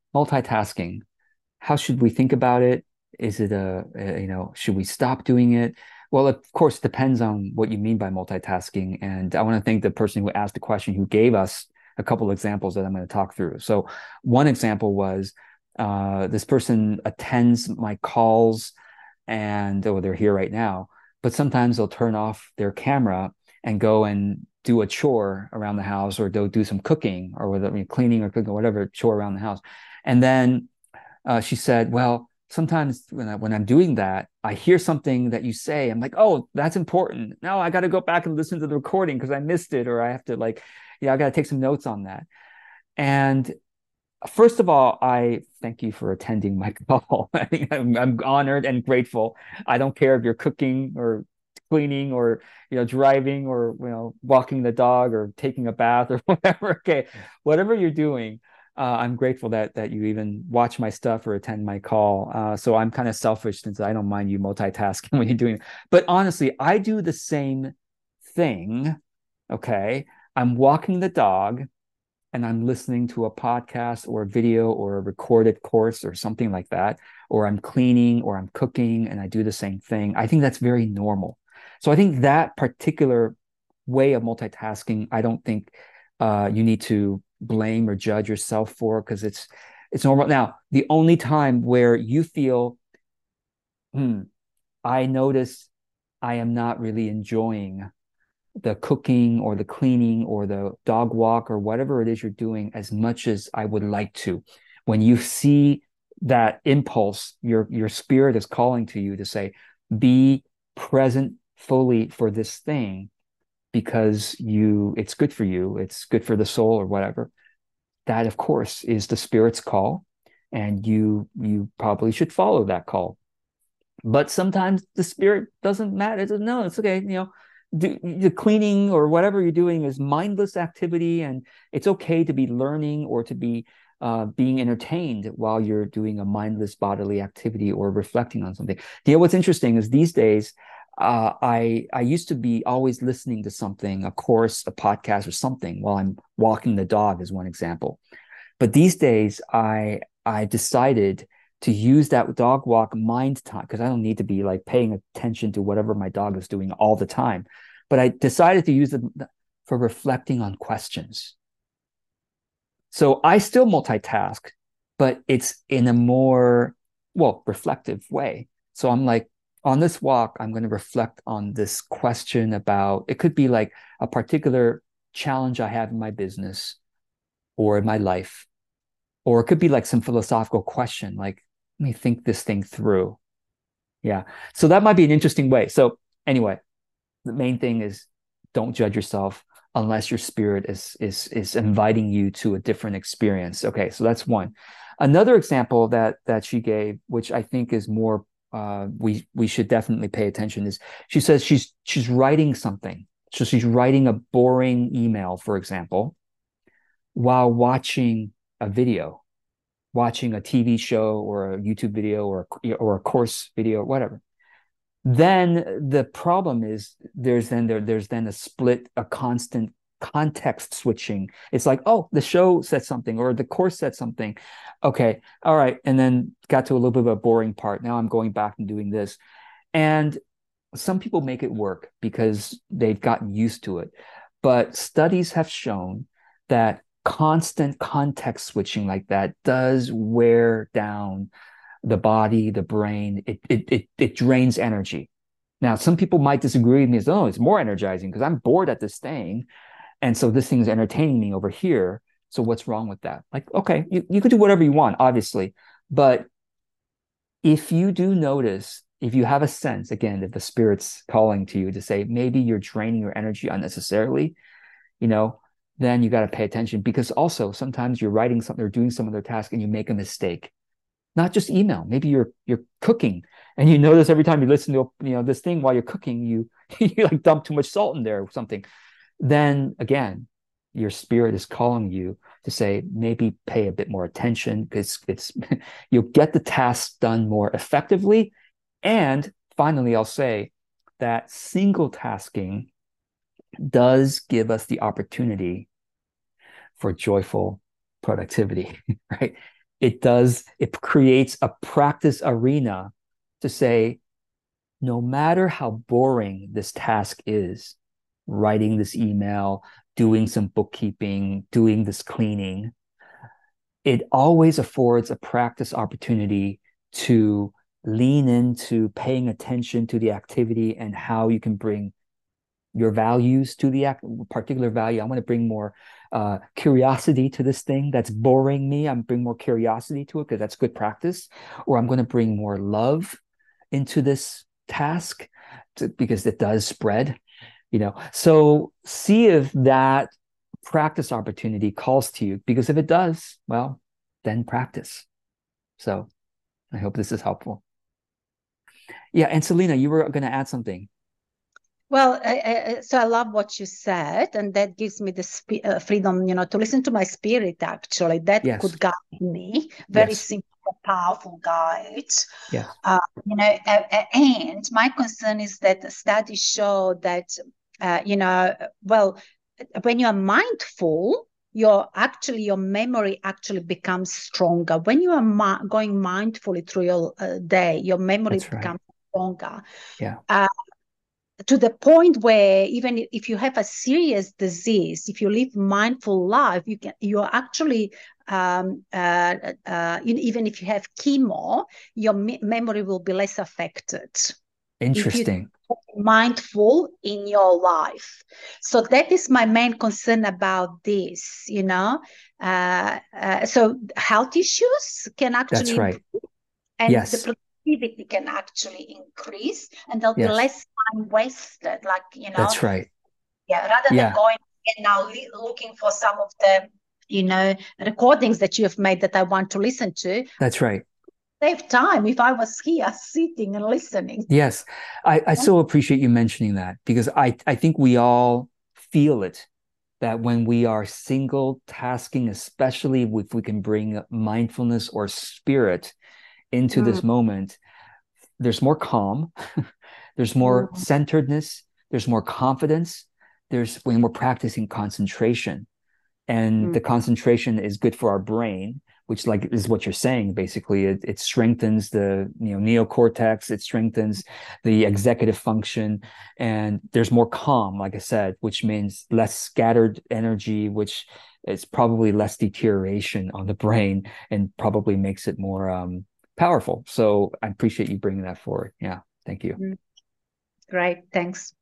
multitasking, how should we think about it? Is it should we stop doing it? Well, of course, it depends on what you mean by multitasking. And I want to thank the person who asked the question, who gave us a couple of examples that I'm going to talk through. So one example was this person attends my calls and oh, they're here right now, but sometimes they'll turn off their camera and go and do a chore around the house, or they'll do some cooking or whether cleaning or cooking or whatever chore around the house. And then she said, "Well, sometimes when I'm doing that, I hear something that you say. I'm like, oh, that's important. Now I got to go back and listen to the recording because I missed it, or I have to I got to take some notes on that." And first of all, I thank you for attending my call. I think I'm honored and grateful. I don't care if you're cooking or cleaning or driving or walking the dog or taking a bath or whatever. Okay, whatever you're doing, I'm grateful that you even watch my stuff or attend my call. So I'm kind of selfish since I don't mind you multitasking when you're doing it. But honestly, I do the same thing. Okay, I'm walking the dog and I'm listening to a podcast or a video or a recorded course or something like that, or I'm cleaning or I'm cooking and I do the same thing. I think that's very normal. So I think that particular way of multitasking, I don't think you need to blame or judge yourself for, because it's normal. Now, the only time where you feel, hmm, I notice I am not really enjoying the cooking or the cleaning or the dog walk or whatever it is you're doing as much as I would like to. When you see that impulse, your spirit is calling to you to say, be present fully for this thing because it's good for you, it's good for the soul or whatever. That of course is the spirit's call, and you probably should follow that call. But sometimes the spirit doesn't matter. It doesn't, no, it's okay. The cleaning or whatever you're doing is mindless activity, and it's okay to be learning or to be being entertained while you're doing a mindless bodily activity or reflecting on something. What's interesting is these days, I used to be always listening to something, a course, a podcast, or something while I'm walking the dog, as one example. But these days, I decided to use that dog walk mind time because I don't need to be like paying attention to whatever my dog is doing all the time. But I decided to use it for reflecting on questions. So I still multitask, but it's in a more, well, reflective way. So I'm like, on this walk, I'm going to reflect on this question about, it could be like a particular challenge I have in my business or in my life, or it could be like some philosophical question, like, let me think this thing through. Yeah. So that might be an interesting way. So anyway, the main thing is don't judge yourself unless your spirit is inviting you to a different experience. Okay, so that's one. Another example that she gave, which I think is more we should definitely pay attention, is she says she's writing something. So she's writing a boring email, for example, while watching a video, watching a TV show or a YouTube video or a course video or whatever. Then the problem is there's then a split, a constant context switching. It's like, oh, the show said something or the course said something. Okay, all right. And then got to a little bit of a boring part. Now I'm going back and doing this. And some people make it work because they've gotten used to it. But studies have shown that constant context switching like that does wear down the body, the brain. It drains energy. Now, some people might disagree with me as, oh, it's more energizing because I'm bored at this thing. And so this thing is entertaining me over here. So what's wrong with that? Like, okay, you could do whatever you want, obviously. But if you do notice, if you have a sense, again, that the spirit's calling to you to say, maybe you're draining your energy unnecessarily, you know, then you got to pay attention, because also sometimes you're writing something or doing some other task and you make a mistake. Not just email. Maybe you're cooking and you notice every time you listen to this thing while you're cooking, you you like dump too much salt in there or something. Then again, your spirit is calling you to say, maybe pay a bit more attention, because it's you'll get the task done more effectively. And finally, I'll say that single tasking does give us the opportunity for joyful productivity, right? it creates a practice arena to say, no matter how boring this task is, writing this email, doing some bookkeeping, doing this cleaning, it always affords a practice opportunity to lean into paying attention to the activity and how you can bring your values to the particular value. I want to bring more curiosity to this thing that's boring me. I'm bring more curiosity to it because that's good practice. Or I'm going to bring more love into this task because it does spread, So see if that practice opportunity calls to you, because if it does, well, then practice. So I hope this is helpful. Yeah, and Selena, you were going to add something. Well, so I love what you said, and that gives me the freedom, to listen to my spirit. Actually, that Yes, could guide me. Very yes, simple, powerful guide. yes, And my concern is that studies show that, well, when you are mindful, your memory actually becomes stronger. When you are going mindfully through your day, your memory that's right. becomes stronger. Yeah, Uh, to the point where even if you have a serious disease, if you live mindful life, you're actually even if you have chemo, your memory will be less affected if you interesting. mindful in your life. So that is my main concern about this. So health issues can That's actually right. improve, and the Yes, productivity can actually increase, and there'll be yes, less time wasted, that's right. yeah, rather than Yeah, going and now looking for some of the recordings that you have made that I want to listen to. that's right. Save time if I was here sitting and listening. Yes, I so appreciate you mentioning that, because I think we all feel it, that when we are single tasking, especially if we can bring mindfulness or spirit into Mm, this moment, there's more calm, there's more mm, centeredness, there's more confidence, there's when we're practicing concentration. And mm, the concentration is good for our brain, which like is what you're saying. Basically, it strengthens the neocortex, it strengthens the executive function, and there's more calm, like I said, which means less scattered energy, which is probably less deterioration on the brain and probably makes it more powerful. So I appreciate you bringing that forward. Yeah, thank you. mm. Great, thanks.